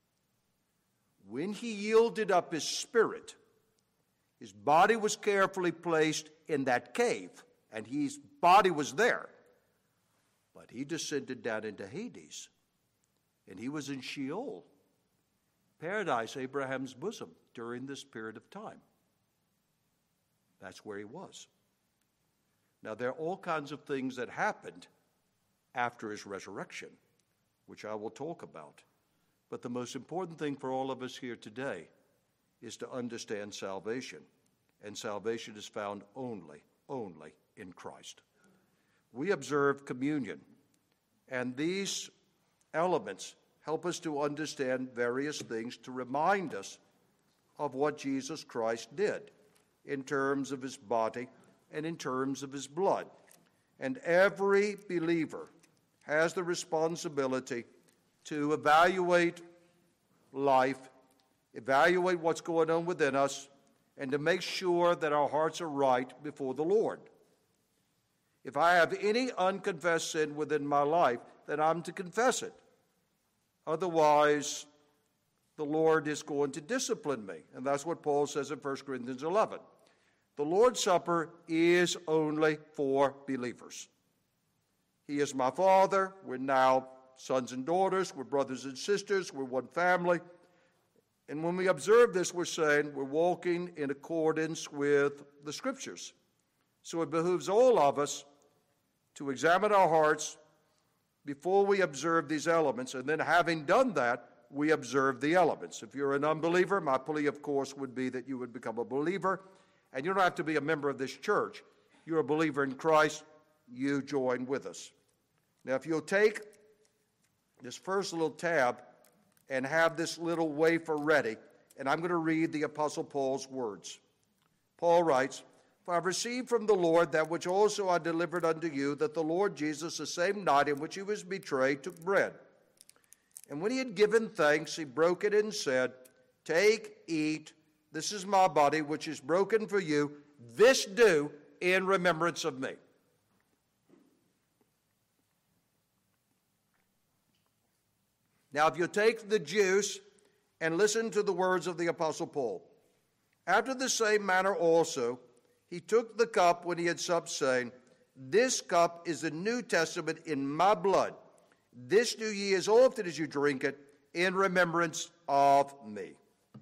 When he yielded up his spirit, his body was carefully placed in that cave, and his body was there. But he descended down into Hades, and he was in Sheol, paradise, Abraham's bosom, during this period of time. That's where he was. Now, there are all kinds of things that happened after his resurrection, which I will talk about. But the most important thing for all of us here today is to understand salvation. And salvation is found only, only in Christ. We observe communion, and these elements help us to understand various things to remind us of what Jesus Christ did in terms of his body and in terms of his blood. And every believer has the responsibility to evaluate life, evaluate what's going on within us, and to make sure that our hearts are right before the Lord. If I have any unconfessed sin within my life, then I'm to confess it. Otherwise, the Lord is going to discipline me. And that's what Paul says in First Corinthians eleven. The Lord's Supper is only for believers. He is my Father. We're now sons and daughters. We're brothers and sisters. We're one family. And when we observe this, we're saying we're walking in accordance with the Scriptures. So it behooves all of us to examine our hearts before we observe these elements, and then having done that, we observe the elements. If you're an unbeliever, my plea, of course, would be that you would become a believer, and you don't have to be a member of this church. You're a believer in Christ, you join with us. Now, if you'll take this first little tab and have this little wafer ready, and I'm going to read the Apostle Paul's words. Paul writes, For I have received from the Lord that which also I delivered unto you, that the Lord Jesus, the same night in which he was betrayed, took bread. And when he had given thanks, he broke it and said, Take, eat, this is my body, which is broken for you. This do in remembrance of me. Now, if you take the juice and listen to the words of the Apostle Paul, after the same manner also, he took the cup when he had supped, saying, This cup is the New Testament in my blood. This do ye as often as you drink it in remembrance of me.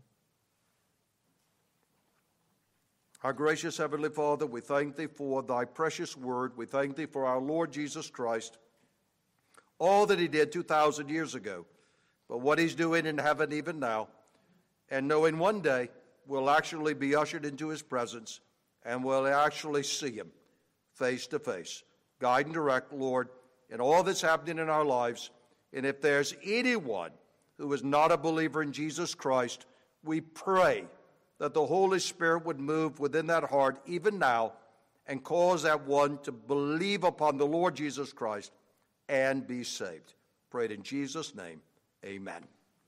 Our gracious Heavenly Father, we thank thee for thy precious word. We thank thee for our Lord Jesus Christ, all that he did two thousand years ago, but what he's doing in heaven even now, and knowing one day we'll actually be ushered into his presence and we'll actually see him face to face. Guide and direct, Lord, in all that's happening in our lives. And if there's anyone who is not a believer in Jesus Christ, we pray that the Holy Spirit would move within that heart even now and cause that one to believe upon the Lord Jesus Christ and be saved. Prayed in Jesus' name, amen.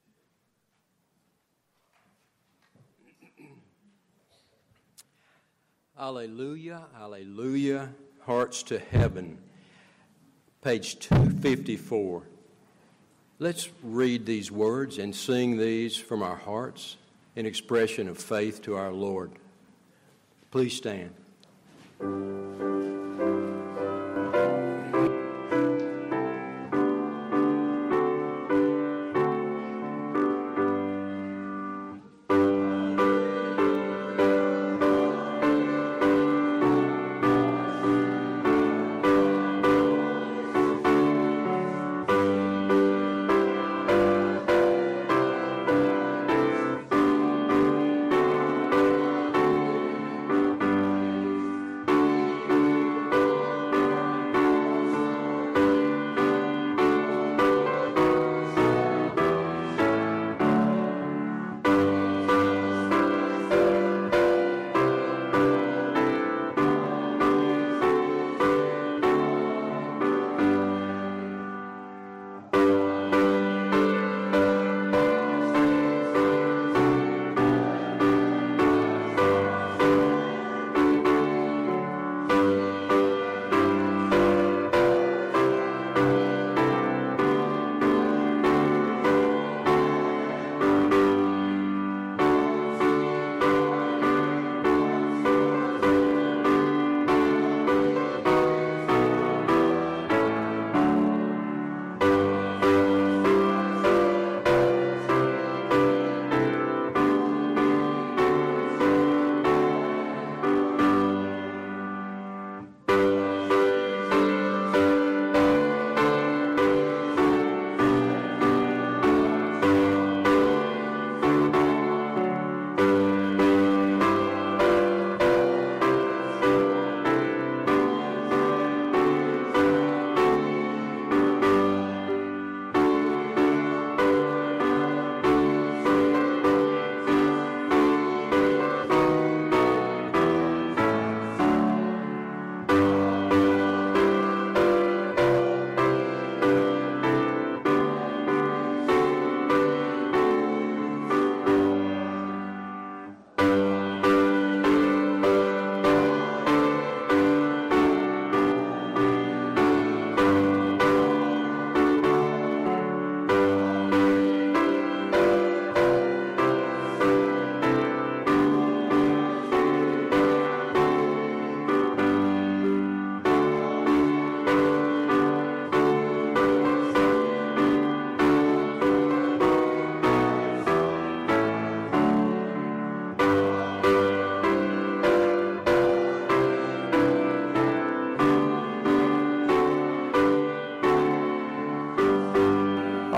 Alleluia, alleluia, hearts to heaven. Page two fifty-four. Let's read these words and sing these from our hearts in expression of faith to our Lord. Please stand.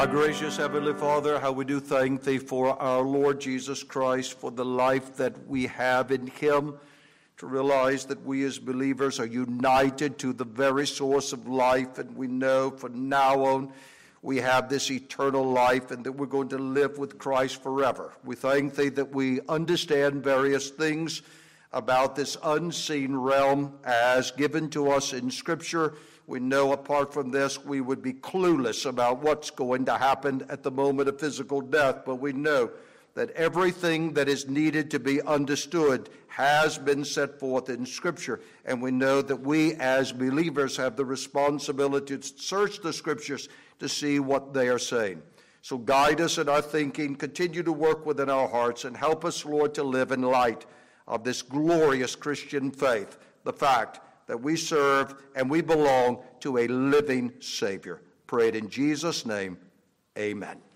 Our gracious Heavenly Father, how we do thank Thee for our Lord Jesus Christ, for the life that we have in Him, to realize that we as believers are united to the very source of life, and we know from now on we have this eternal life and that we're going to live with Christ forever. We thank Thee that we understand various things about this unseen realm as given to us in Scripture. We know apart from this we would be clueless about what's going to happen at the moment of physical death, but we know that everything that is needed to be understood has been set forth in Scripture, and we know that we as believers have the responsibility to search the Scriptures to see what they are saying. So guide us in our thinking, continue to work within our hearts, and help us, Lord, to live in light of this glorious Christian faith, the fact that we serve and we belong to a living Savior. Pray it in Jesus' name, amen.